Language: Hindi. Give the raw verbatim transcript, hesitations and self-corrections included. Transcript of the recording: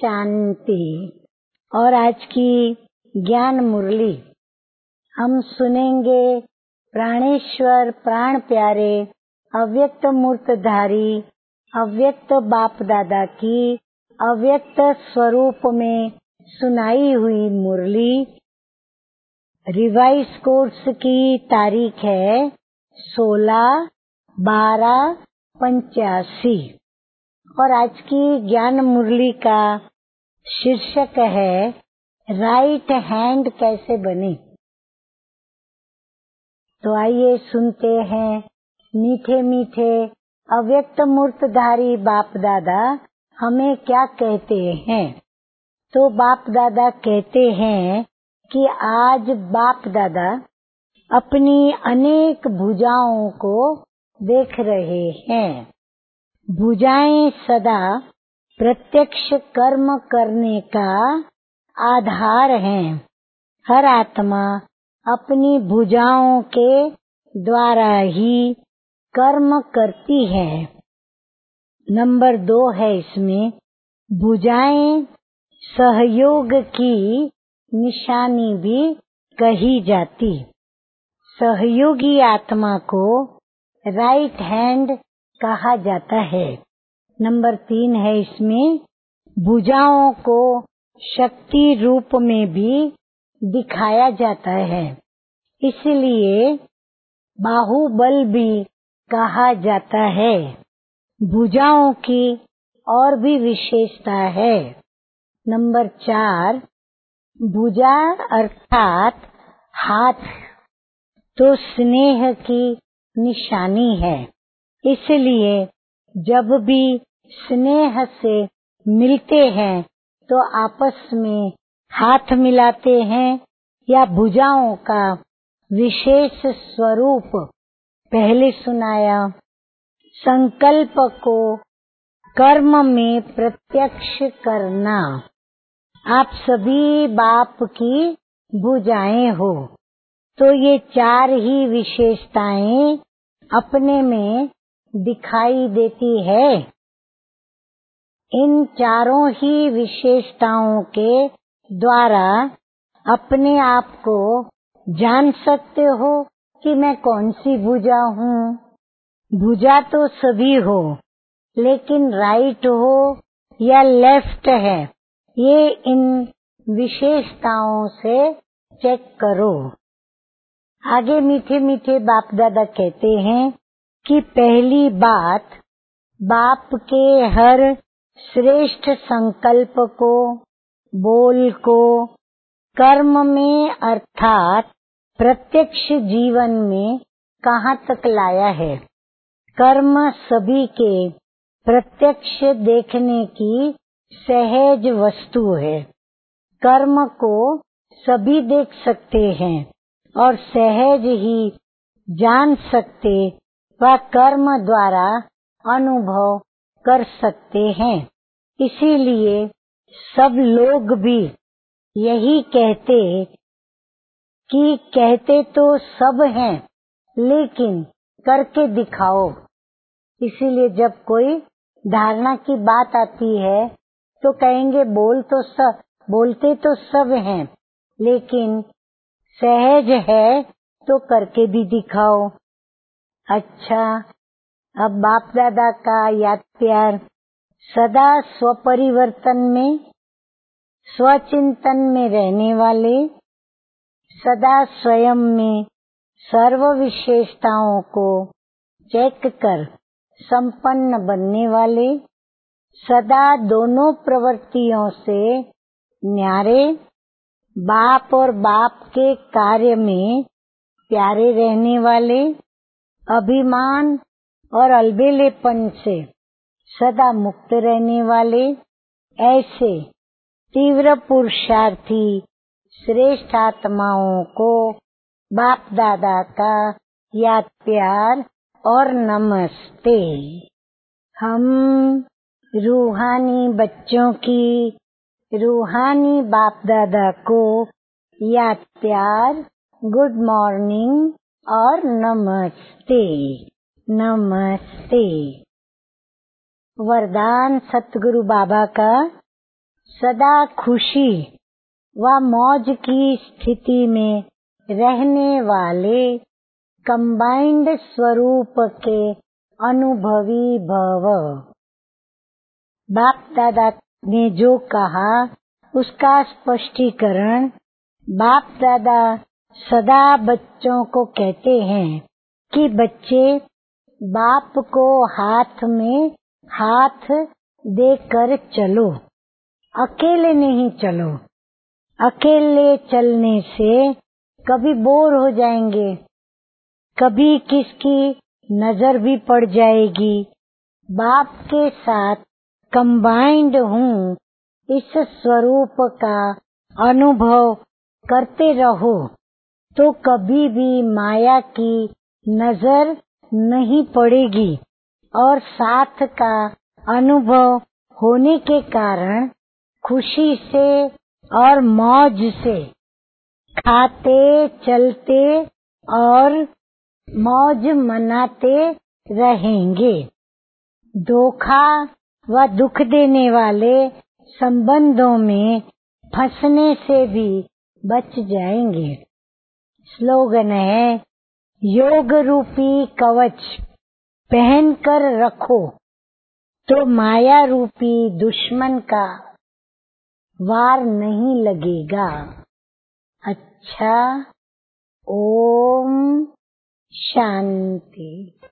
शांति। और आज की ज्ञान मुरली हम सुनेंगे प्राणेश्वर प्राण प्यारे अव्यक्त मूर्तधारी अव्यक्त बाप दादा की अव्यक्त स्वरूप में सुनाई हुई मुरली। रिवाइज कोर्स की तारीख है सोलह बारह पंचासी और आज की ज्ञान मुरली का शीर्षक है राइट हैंड कैसे बने। तो आइए सुनते हैं मीठे मीठे अव्यक्त मूर्तधारी बाप दादा हमें क्या कहते हैं। तो बाप दादा कहते हैं कि आज बाप दादा अपनी अनेक भुजाओं को देख रहे हैं। भुजाएं सदा प्रत्यक्ष कर्म करने का आधार हैं। हर आत्मा अपनी भुजाओं के द्वारा ही कर्म करती है। नंबर दो है इसमें भुजाएं सहयोग की निशानी भी कही जाती। सहयोगी आत्मा को राइट हैंड कहा जाता है। नंबर तीन है इसमें भुजाओं को शक्ति रूप में भी दिखाया जाता है, इसलिए बाहुबल भी कहा जाता है। भुजाओं की और भी विशेषता है। नंबर चार भुजा अर्थात हाथ तो स्नेह की निशानी है, इसलिए जब भी स्नेह से मिलते हैं तो आपस में हाथ मिलाते हैं या भुजाओं का विशेष स्वरूप पहले सुनाया। संकल्प को कर्म में प्रत्यक्ष करना। आप सभी बाप की भुजाएं हो, तो ये चार ही विशेषताएं अपने में दिखाई देती है। इन चारों ही विशेषताओं के द्वारा अपने आप को जान सकते हो कि मैं कौन सी भुजा हूँ। भुजा तो सभी हो, लेकिन राइट हो या लेफ्ट है, ये इन विशेषताओं से चेक करो। आगे मीठे मीठे बाप दादा कहते हैं कि पहली बात बाप के हर श्रेष्ठ संकल्प को, बोल को कर्म में अर्थात प्रत्यक्ष जीवन में कहाँ तक लाया है। कर्म सभी के प्रत्यक्ष देखने की सहज वस्तु है। कर्म को सभी देख सकते हैं और सहज ही जान सकते व कर्म द्वारा अनुभव कर सकते हैं। इसीलिए सब लोग भी यही कहते कि कहते तो सब हैं, लेकिन करके दिखाओ। इसीलिए जब कोई धारणा की बात आती है तो कहेंगे बोल तो सब बोलते तो सब हैं, लेकिन सहज है तो करके भी दिखाओ। अच्छा, अब बाप दादा का याद प्यार सदा स्वपरिवर्तन में स्वचिंतन में रहने वाले, सदा स्वयं में सर्व विशेषताओं को चेक कर संपन्न बनने वाले, सदा दोनों प्रवृत्तियों से न्यारे, बाप और बाप के कार्य में प्यारे रहने वाले, अभिमान और अलबेलेपन से सदा मुक्त रहने वाले, ऐसे तीव्र पुरुषार्थी श्रेष्ठ आत्माओं को बाप दादा का याद प्यार और नमस्ते। हम रूहानी बच्चों की रूहानी बाप दादा को याद प्यार, गुड मॉर्निंग और नमस्ते। नमस्ते। वरदान सतगुरु बाबा का सदा खुशी व मौज की स्थिति में रहने वाले कंबाइंड स्वरूप के अनुभवी भव। बाप दादा ने जो कहा उसका स्पष्टीकरण। बाप दादा सदा बच्चों को कहते हैं कि बच्चे बाप को हाथ में हाथ देकर चलो, अकेले नहीं चलो। अकेले चलने से कभी बोर हो जाएंगे, कभी किसकी नजर भी पड़ जाएगी। बाप के साथ कंबाइंड हूँ, इस स्वरूप का अनुभव करते रहो तो कभी भी माया की नजर नहीं पड़ेगी और साथ का अनुभव होने के कारण खुशी से और मौज से खाते चलते और मौज मनाते रहेंगे। धोखा व दुख देने वाले संबंधों में फंसने से भी बच जाएंगे। स्लोगन है, योग रूपी कवच पहन कर रखो तो माया रूपी दुश्मन का वार नहीं लगेगा। अच्छा, ओम शांति।